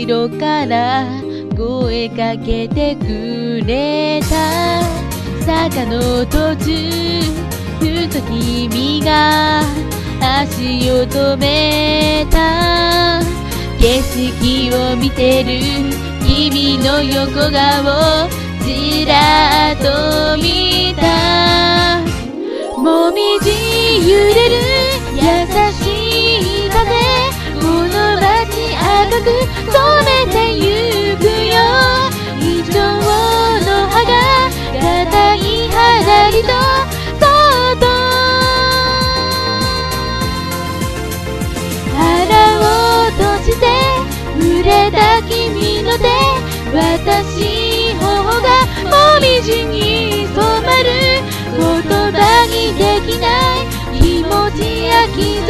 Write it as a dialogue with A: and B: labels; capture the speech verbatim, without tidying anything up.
A: ろから声かけてくれた。坂の途中ふと君が足を止めた。景色を見てる君の横顔ちらっと見た。もみじ揺れる優しい風、この街赤く染めてゆくよ。イチョウの葉が硬い肌にとそっと腹を閉じて触れた君の手、私頬がもみじに染まる。言葉にできない気持ちや傷